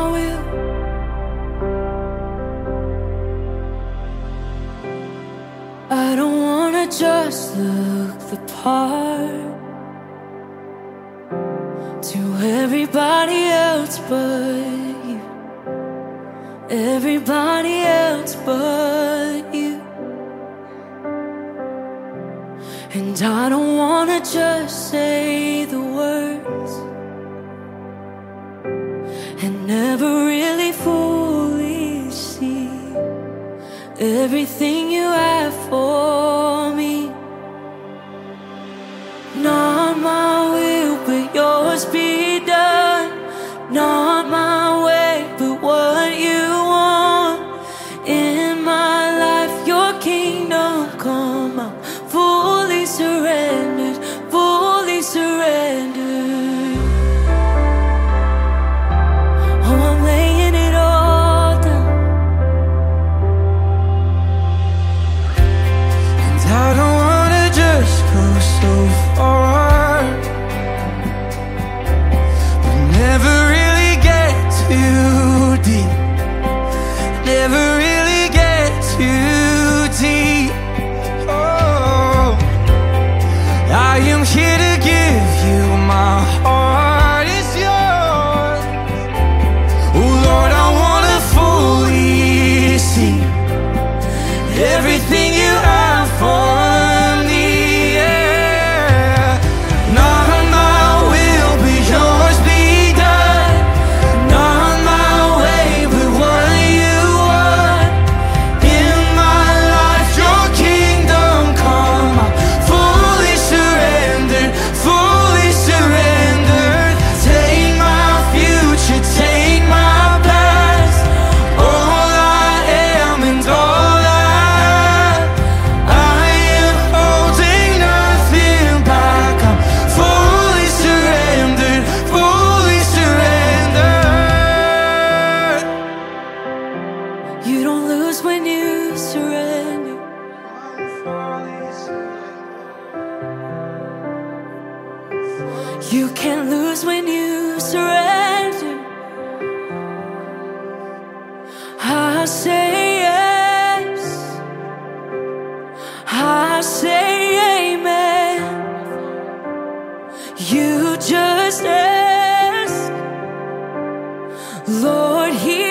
will. I don't wanna just look the part to everybody else but you, everybody else but you. And I don't wanna just say the words and never really fully see everything you have for me. Not my will, but yours be done. Not my way, but what you want. In my life, your kingdom come. I'm fully surrendered, fully surrendered. Oh, I'm laying it all down. And I don't wanna just go so far, but never really get too deep. Never really get too deep. Oh, I am here to give you my heart is yours. Oh Lord, I wanna fully see everything you have for me. Yeah. Not my will, but yours be done. Not my way, but what you want. In my life, your kingdom come. I'm fully surrendered, fully surrendered. Take my future, take my past. All I am and all I am holding nothing back. I'm fully surrendered, fully surrendered. You don't lose when you surrender. You can't lose when you surrender. I say yes, I say amen. You just ask, Lord, here